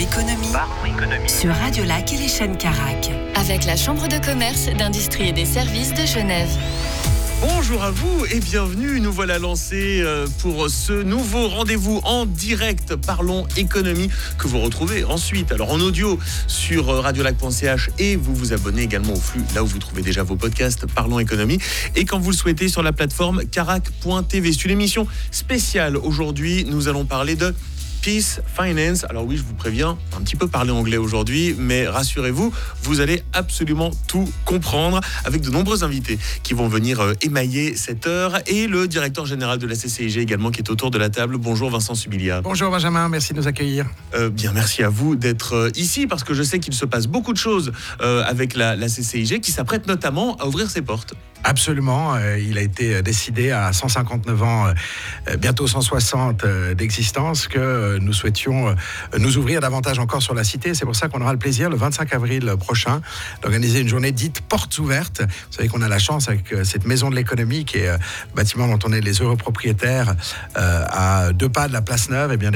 économie sur Radio Lac et les chaînes Carac. Avec la Chambre de commerce, d'industrie et des services de Genève. Bonjour à vous et bienvenue. Nous voilà lancés pour ce nouveau rendez-vous en direct Parlons Économie que vous retrouvez ensuite alors en audio sur radiolac.ch et vous vous abonnez également au flux là où vous trouvez déjà vos podcasts Parlons Économie et quand vous le souhaitez sur la plateforme carac.tv. C'est une émission spéciale. Aujourd'hui, nous allons parler de Peace Finance. Alors oui, je vous préviens, un petit peu parler anglais aujourd'hui, mais rassurez-vous, vous allez absolument tout comprendre avec de nombreux invités qui vont venir émailler cette heure et le directeur général de la CCIG également qui est autour de la table. Bonjour Vincent Subilia. Bonjour Benjamin, merci de nous accueillir. Bien, merci à vous d'être ici parce que je sais qu'il se passe beaucoup de choses avec la CCIG qui s'apprête notamment à ouvrir ses portes. Absolument, il a été décidé à 159 ans, bientôt 160 d'existence, que nous souhaitions nous ouvrir davantage encore sur la cité. C'est pour ça qu'on aura le plaisir, le 25 avril prochain, d'organiser une journée dite portes ouvertes. Vous savez qu'on a la chance avec cette maison de l'économie, qui est bâtiment dont on est les heureux propriétaires, à 2 pas de la place Neuve, et bien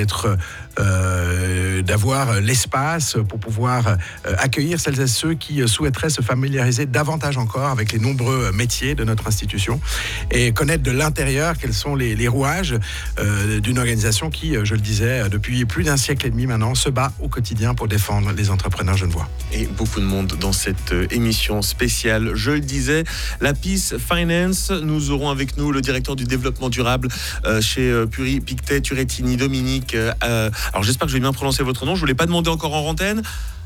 d'avoir l'espace pour pouvoir accueillir celles et ceux qui souhaiteraient se familiariser davantage encore avec les nombreux métiers de notre institution et connaître de l'intérieur quels sont les rouages d'une organisation qui, je le disais, depuis plus d'un siècle et demi maintenant, se bat au quotidien pour défendre les entrepreneurs genevois. Et beaucoup de monde dans cette émission spéciale. Je le disais, la Peace Finance, nous aurons avec nous le directeur du développement durable chez Puri Pictet Turrettini, Dominique. Alors j'espère que je vais bien prononcer votre nom, je ne vous l'ai pas demandé encore en antenne.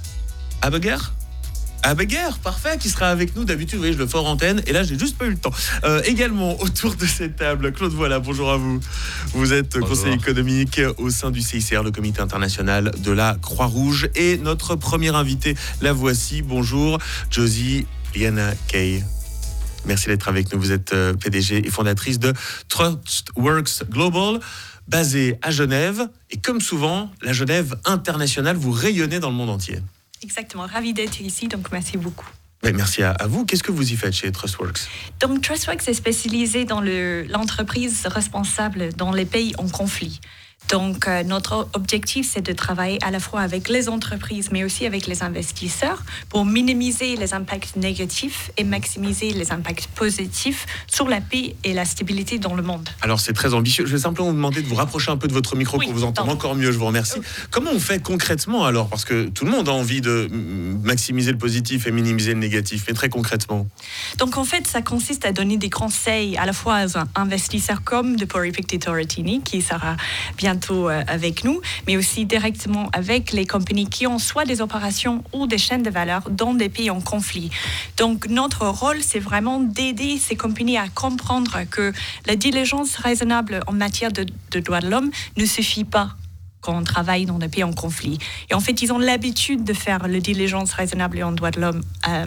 Abeguer, parfait, qui sera avec nous. D'habitude, vous voyez, je le fais en antenne et là, j'ai juste pas eu le temps. Également, autour de cette table, Claude Voilà, bonjour à vous. Vous êtes conseiller économique au sein du CICR, le Comité international de la Croix-Rouge. Et notre première invitée, la voici. Bonjour, Josie Liana Kay. Merci d'être avec nous. Vous êtes PDG et fondatrice de Trustworks Global, basée à Genève. Et comme souvent, la Genève internationale, vous rayonnez dans le monde entier. Exactement, ravi d'être ici, donc merci beaucoup. Merci à vous. Qu'est-ce que vous y faites chez Trustworks ? Donc Trustworks est spécialisé dans l'entreprise responsable dans les pays en conflit. Donc, notre objectif, c'est de travailler à la fois avec les entreprises, mais aussi avec les investisseurs pour minimiser les impacts négatifs et maximiser les impacts positifs sur la paix et la stabilité dans le monde. Alors, c'est très ambitieux. Je vais simplement vous demander de vous rapprocher un peu de votre micro pour vous entendre encore mieux. Je vous remercie. Comment on fait concrètement alors ? Parce que tout le monde a envie de maximiser le positif et minimiser le négatif. Mais très concrètement ? Donc, en fait, ça consiste à donner des conseils à la fois aux investisseurs comme de Puri Pictet Turrettini, qui sera bientôt avec nous, mais aussi directement avec les compagnies qui ont soit des opérations ou des chaînes de valeur dans des pays en conflit. Donc, notre rôle, c'est vraiment d'aider ces compagnies à comprendre que la diligence raisonnable en matière de droits de l'homme ne suffit pas quand on travaille dans des pays en conflit. Et en fait, ils ont l'habitude de faire la diligence raisonnable en droits de l'homme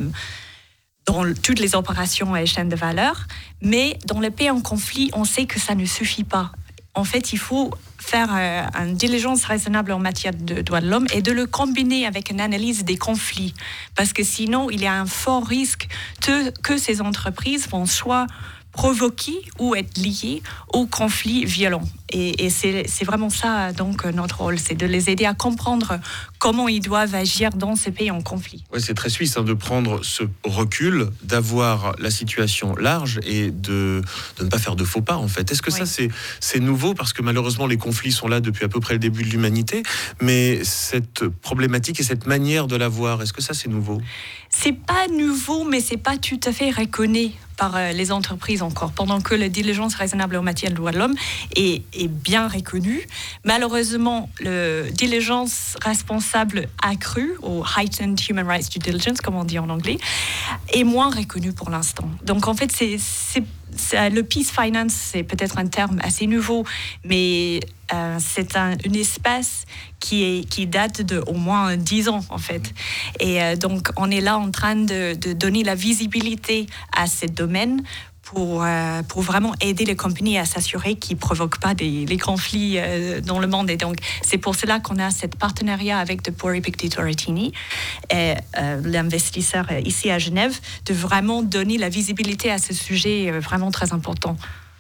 dans toutes les opérations et chaînes de valeur, mais dans les pays en conflit, on sait que ça ne suffit pas. En fait, il faut faire une diligence raisonnable en matière de droits de l'homme et de le combiner avec une analyse des conflits. Parce que sinon, il y a un fort risque que ces entreprises vont soit provoquer ou être liées aux conflits violents. Et c'est vraiment ça, donc, notre rôle, c'est de les aider à comprendre comment ils doivent agir dans ces pays en conflit. Oui, c'est très suisse de prendre ce recul, d'avoir la situation large et de ne pas faire de faux pas, en fait. Est-ce que ça, c'est nouveau ? Parce que malheureusement, les conflits sont là depuis à peu près le début de l'humanité. Mais cette problématique et cette manière de la voir, est-ce que ça, c'est nouveau ? C'est pas nouveau, mais c'est pas tout à fait reconnu par les entreprises encore, pendant que la diligence raisonnable en matière de droits de l'homme est bien reconnue. Malheureusement, la diligence responsable accrue, ou heightened human rights due diligence, comme on dit en anglais, est moins reconnue pour l'instant. Donc en fait, le Peace Finance, c'est peut-être un terme assez nouveau, mais c'est un espace qui date de au moins 10 ans, en fait. Et donc, on est là en train de donner la visibilité à ce domaine pour vraiment aider les compagnies à s'assurer qu'ils ne provoquent pas les conflits dans le monde. Et donc, c'est pour cela qu'on a ce partenariat avec de Puri Pictet Turrettini, l'investisseur ici à Genève, de vraiment donner la visibilité à ce sujet vraiment très important.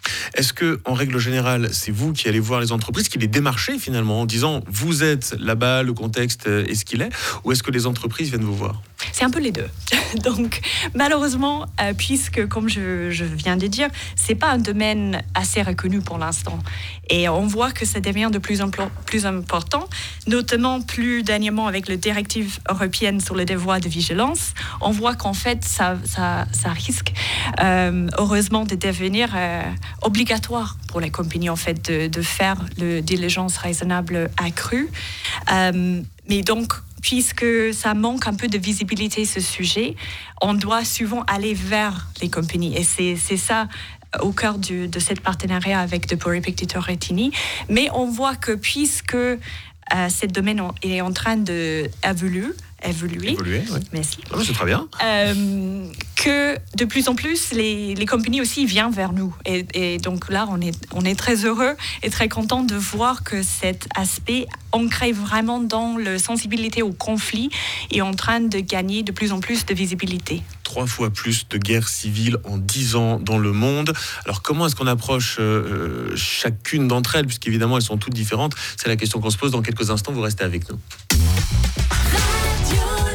Est-ce que, en règle générale, c'est vous qui allez voir les entreprises, qui les démarchez finalement en disant vous êtes là-bas, le contexte est ce qu'il est, ou est-ce que les entreprises viennent vous voir ? C'est un peu les deux. Donc, malheureusement, puisque, comme je viens de dire, c'est pas un domaine assez reconnu pour l'instant. Et on voit que ça devient de plus en plus important, notamment plus dernièrement avec la directive européenne sur le devoir de vigilance. On voit qu'en fait, ça risque, heureusement, de devenir obligatoire pour les compagnies, en fait, de faire le diligence raisonnable accrue. Mais donc, puisque ça manque un peu de visibilité, ce sujet, on doit souvent aller vers les compagnies. Et c'est ça au cœur de cette partenariat avec The Poripic Titoretini. Mais on voit que puisque ce domaine est en train d'évoluer, oui. Merci. Ah, c'est très bien. Que de plus en plus, les compagnies aussi viennent vers nous. Et donc là, on est très heureux et très content de voir que cet aspect ancré vraiment dans la sensibilité au conflit est en train de gagner de plus en plus de visibilité. 3 fois plus de guerres civiles en 10 ans dans le monde. Alors comment est-ce qu'on approche chacune d'entre elles, puisqu'évidemment elles sont toutes différentes? C'est la question qu'on se pose dans quelques instants, vous restez avec nous. Radio